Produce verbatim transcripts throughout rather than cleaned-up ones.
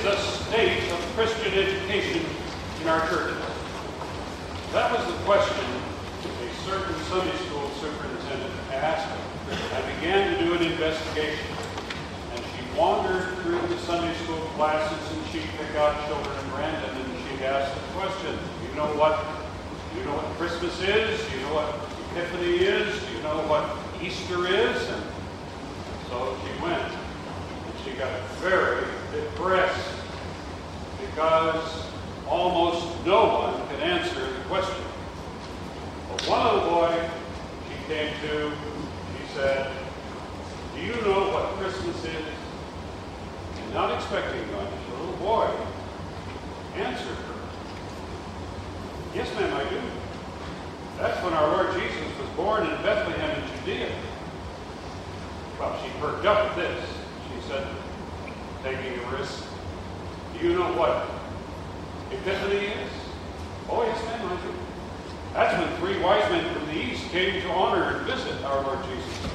the state of Christian education in our churches? That was the question a certain Sunday school superintendent asked and began to do an investigation. And she wandered through the Sunday school classes and she'd pick out children in random and she'd ask the question, do you know what, do you know what Christmas is? Do you know what Epiphany is? Do you know what Easter is? And so she went. And she got very depressed because almost no one could answer the question. But one little boy she came to, she said, do you know what Christmas is? And not expecting much, the little boy answered her. Yes, ma'am, I do. That's when our Lord Jesus was born in Bethlehem in Judea. Well, she perked up at this. She said, taking a risk, do you know what Epiphany is? Oh, yes, ma'am, I do. That's when three wise men from the east came to honor and visit our Lord Jesus.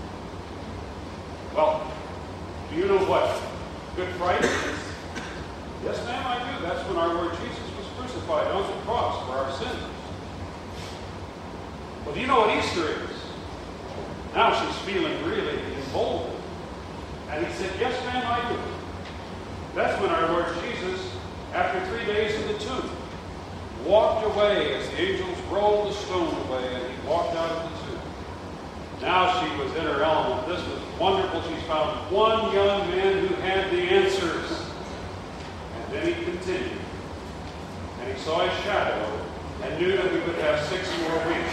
Well, do you know what Good Friday is? Yes, ma'am, I do. That's when our Lord Jesus was crucified on the cross for our sins. Well, do you know what Easter is? Now she's feeling really emboldened. And he said, yes, ma'am, I do. That's when our Lord Jesus, after three days in the tomb, walked away as the angels rolled the stone away, and he walked out of the tomb. Now she was in her element. This was wonderful. She's found one young man who had the answers. And then he continued. And he saw his shadow and knew that we would have six more weeks.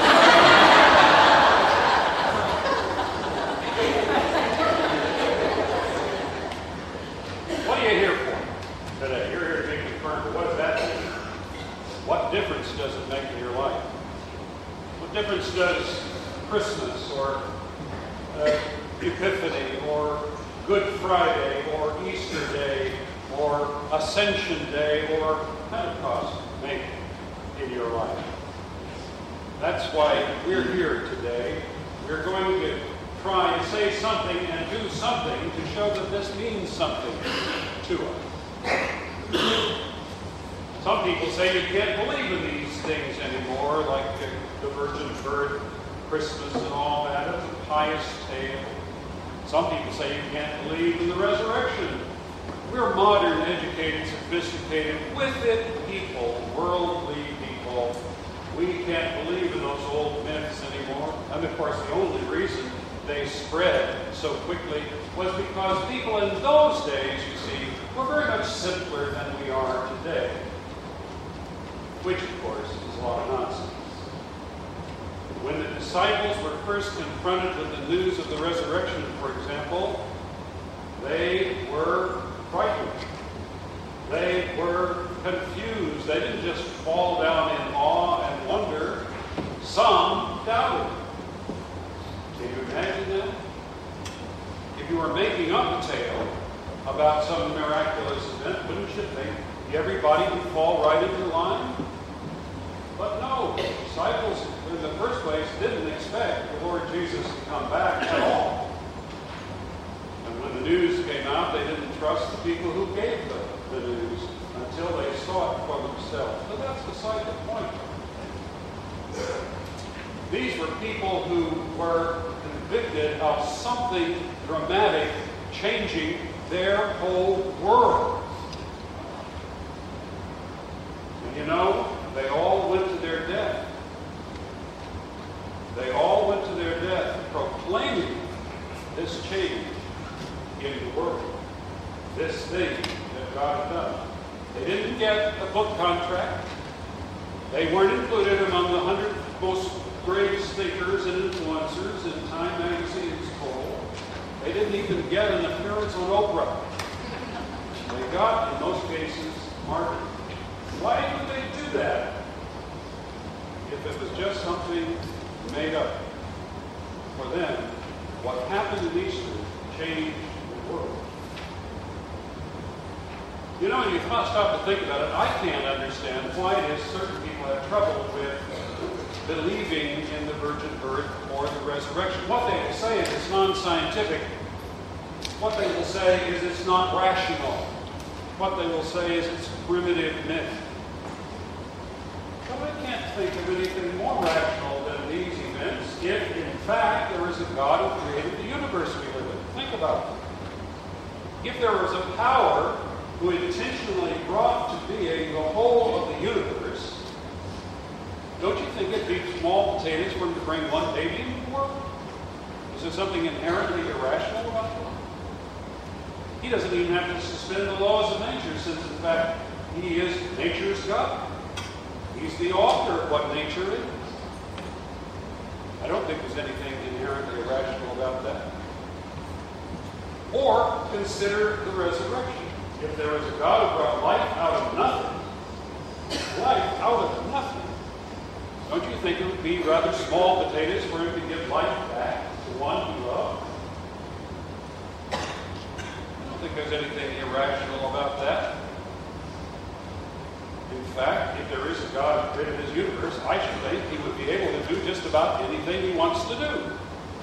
What are you here for today? You're here to be confirmed. But what does that mean? What difference does it make in your life? What difference does Christmas or uh, Epiphany or Good Friday or Easter Day or Ascension Day or Pentecost make in your life? That's why we're here today. We're going to try and say something and do something to show that this means something to us. Some people say you can't believe in these things anymore, like the, the virgin birth, Christmas, and all that. It's a pious tale. Some people say you can't believe in the resurrection. We're modern, educated, sophisticated, with it people, worldly people. We can't believe in those old myths anymore. And of course, the only reason they spread so quickly was because people in those days, you see, were very much simpler than we are today. Which, of course, is a lot of nonsense. When the disciples were first confronted with the news of the resurrection, for example, they were frightened. They were confused. They didn't just fall down in awe and wonder. Some doubted. Can you imagine that? If you were making up a tale about some miraculous event, wouldn't you think everybody would fall right into line? But no, the disciples, in the first place, didn't expect the Lord Jesus to come back at all. And when the news came out, they didn't trust the people who gave the, the news until they saw it for themselves. But that's beside the point. These were people who were convicted of something dramatic changing their whole world. And you know, they all went to their death. They all went to their death proclaiming this change in the world, this thing that God had done. They didn't get a book contract. They weren't included among the hundred most greatest thinkers and influencers in Time magazine's poll. They didn't even get an appearance on Oprah. They got, in most cases, martyred. Why would they do that if it was just something made up? For them, what happened in Easter changed the world. You know, you must stop to think about it. I can't understand why it is certain people have trouble with believing in the virgin birth or the resurrection. What they will say is it's non-scientific. What they will say is it's not rational. what they will say is it's primitive myth. But I can't think of anything more rational than these events if, in fact, there is a God who created the universe we live in. Think about it. If there was a power who intentionally brought to being the whole of the universe, don't you think it'd be small potatoes for him to bring one baby into the world? Is there something inherently irrational about that? He doesn't even have to suspend the laws of nature, since in fact he is nature's God. He's the author of what nature is. I don't think there's anything inherently irrational about that. Or consider the resurrection. If there was a God who brought life out of nothing, life out of nothing, don't you think it would be rather small potatoes for him to give life back to one he loved? I don't think there's anything irrational about that. In fact, if there is a God who created his universe, I should think he would be able to do just about anything he wants to do.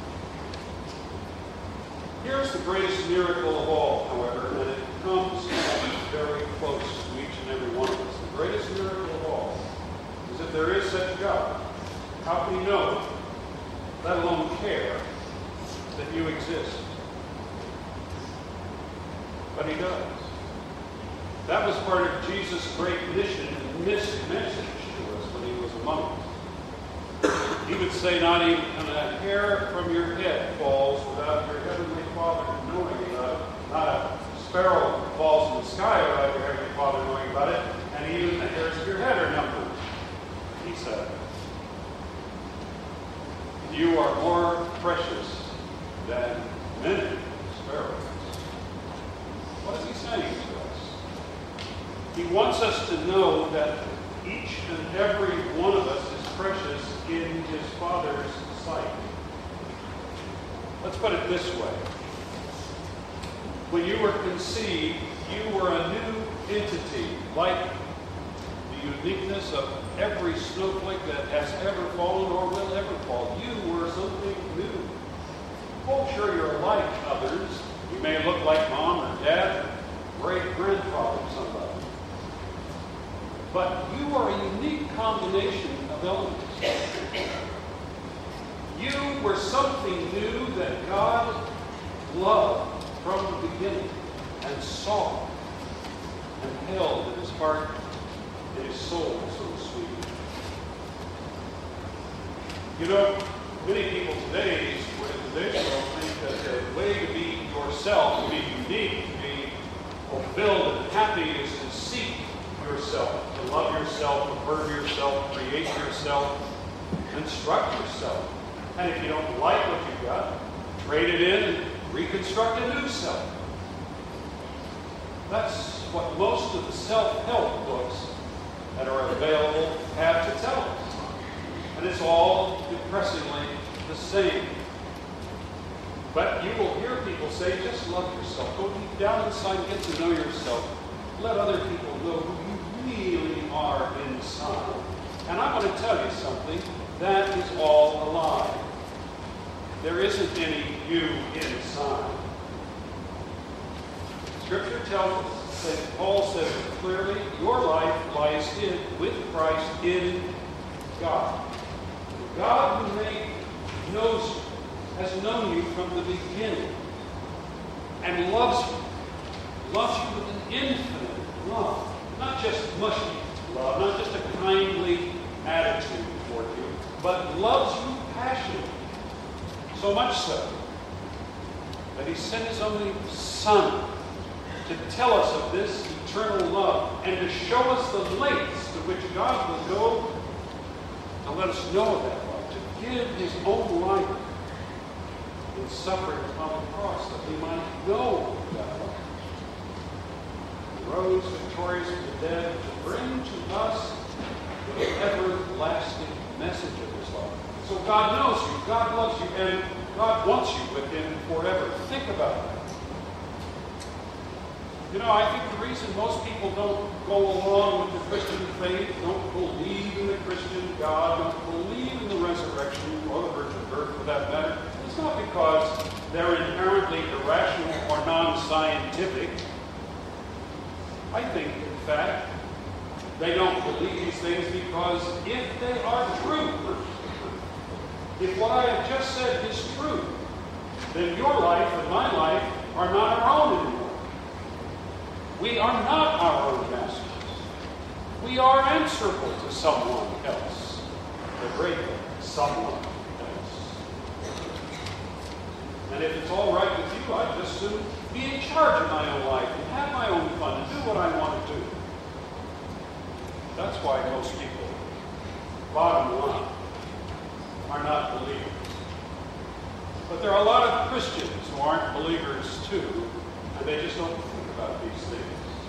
Here's the greatest miracle of all, however, and it comes very close to each and every one of us. The greatest miracle of all is that there is such a God. How can he know, let alone care, that you exist? But he does. That was part of Jesus' great mission and message to us when he was among us. He would say, not even a hair from your head falls without your heavenly Father knowing about it. Not a sparrow falls in the sky without your heavenly Father knowing about it. And even the hairs of your head are numbered, he said. You are more precious than many sparrows. What is he saying to us? He wants us to know that each and every one of us is precious in his Father's sight. Let's put it this way. When you were conceived, you were a new entity, like the uniqueness of every snowflake that has ever fallen or will ever fall. You were something new. Oh, sure, you're like others. You may look like mom or dad or great-grandfather or somebody. But you are a unique combination of elements. You were something new that God loved from the beginning and saw and held in his heart and his soul, so to speak. You know, many people today, in today's world, think that the way to be yourself, to be unique, to be fulfilled and happy is to seek yourself, to love yourself, affirm yourself, create yourself, construct yourself. And if you don't like what you've got, trade it in and reconstruct a new self. That's what most of the self-help books that are available have to tell us. And it's all depressingly the same. But you will hear people say, just love yourself. Go deep down inside and get to know yourself. Let other people know who you really are inside. And I'm going to tell you something. That is all a lie. There isn't any you inside. Scripture tells us, that Paul says it clearly, your life lies hid with Christ in God. The God who made, knows you, has known you from the beginning, and loves you. Loves you with an infinite love. Not just mushy love, not just a kindly attitude toward you, but loves you passionately. So much so that he sent his only Son to tell us of this eternal love and to show us the lengths to which God will go to let us know of that love, to give his own life in suffering upon the cross that we might know that love. He rose victorious from the dead to bring to us the everlasting message of his love. So God knows you, God loves you, and God wants you with him forever. Think about that. You know, I think the reason most people don't go along with the Christian faith, don't believe in the Christian God, don't believe in the resurrection or the virgin birth for that matter, it's not because they're inherently irrational or non-scientific. I think, in fact, they don't believe these things because if they are true, if what I have just said is true, then your life and my life are not our own anymore. We are not our own masters. We are answerable to someone else. The great someone else. And if it's all right with you, I'd just soon be in charge of my own life and have my own fun and do what I want to do. That's why most people, bottom line, are not believers. But there are a lot of Christians who aren't believers too, and they just don't think about these things.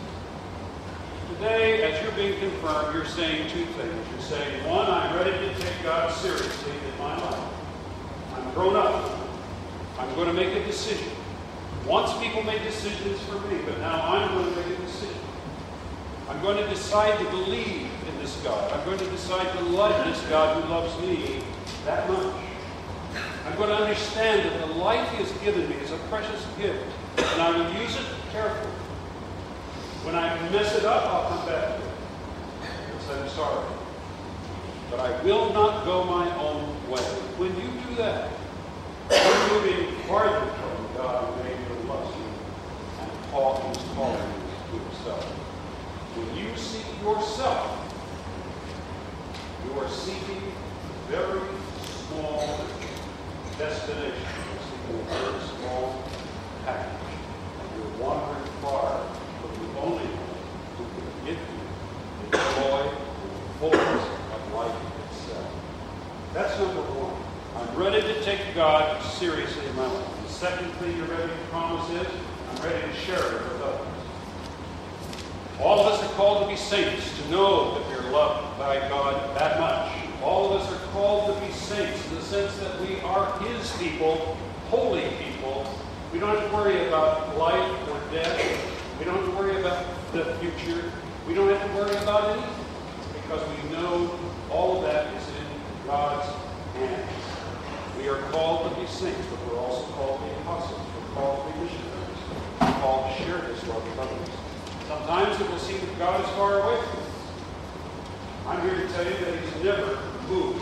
Today, as you're being confirmed, you're saying two things. You're saying, one, I'm ready to take God seriously in my life. I'm grown up. I'm going to make a decision. Once people made decisions for me, but now I'm going to make a decision. I'm going to decide to believe in this God. I'm going to decide to love this God who loves me that much. I'm going to understand that the life He has given me is a precious gift, and I will use it carefully. When I mess it up, I'll come back to it and say, I'm sorry. But I will not go my own way. When you do that, you're moving farther from God who made you and loves you, and Paul is calling you to Himself. When you seek yourself, you are seeking a very small destination. You're seeking a very small package. And you're wandering far from the only one who can give you the joy and the fullness of life itself. That's number one. I'm ready to take God seriously in my life. The second thing you're ready to promise is, I'm ready to share it with others. All of us are called to be saints, to know that we're loved by God that much. All of us are called to be saints in the sense that we are His people, holy people. We don't have to worry about life or death. We don't have to worry about the future. We don't have to worry about anything because we know all of that is in God's hands. We are called to be saints, but we're also called to be apostles. We're called to be missionaries. We're called to share this love with others. Sometimes it will seem that God is far away from us. I'm here to tell you that He's never moved.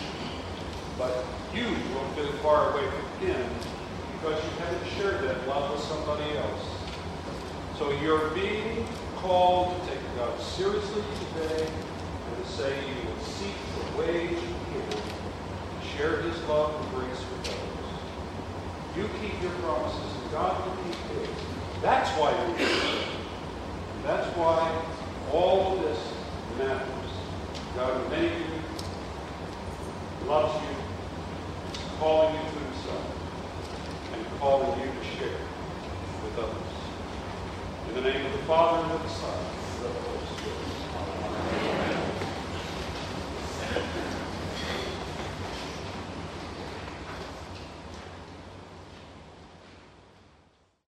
But you will feel far away from Him because you haven't shared that love with somebody else. So you're being called to take God seriously today and to say you will seek the ways you can to share His love and grace with others. You keep your promises and God will keep His. That's why you're here. That's why all of this matters. God who made you, loves you, is calling you to Himself, and calling you to share with others. In the name of the Father, and of the Son, and of the Holy Spirit.